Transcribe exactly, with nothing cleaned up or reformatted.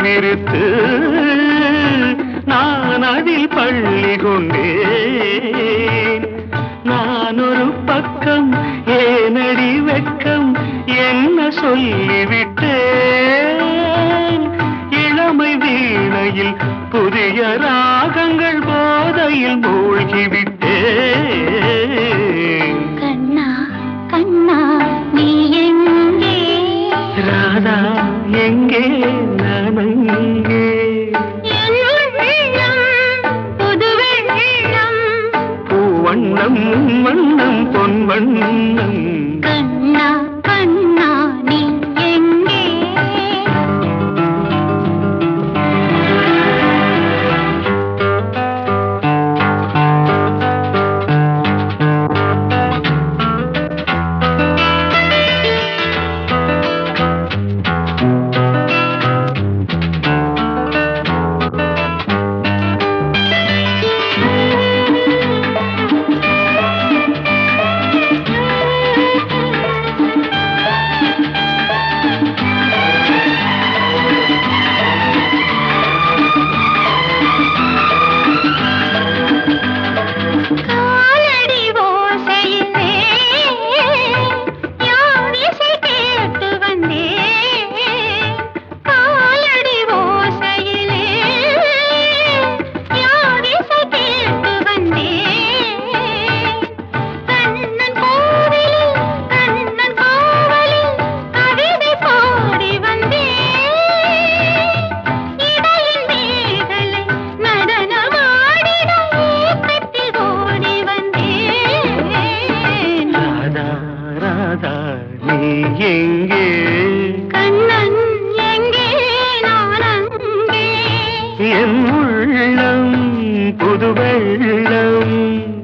விரித்து நான் அதில் பள்ளி கொண்டேன். நான் ஒரு பக்கம் ஏனடி வெட்கம் என்ன சொல்லிவிட்டேன். இளமை வீணையில் புதிய ராகங்கள் போதையில் மூழ்கிவிட்டேன். கண்ணா கண்ணா நீ எங்கே? ராதா எங்கே நான் அங்கே. பூவண்ணம் வண்ணம் பொன் வண்ணம். கண்ணா கண்ணா நீ எங்கே? ராதா நீ எங்கே? கண்ணன் எங்கே நான் அங்கே. என் உள்ளம் புது வெள்ளம்.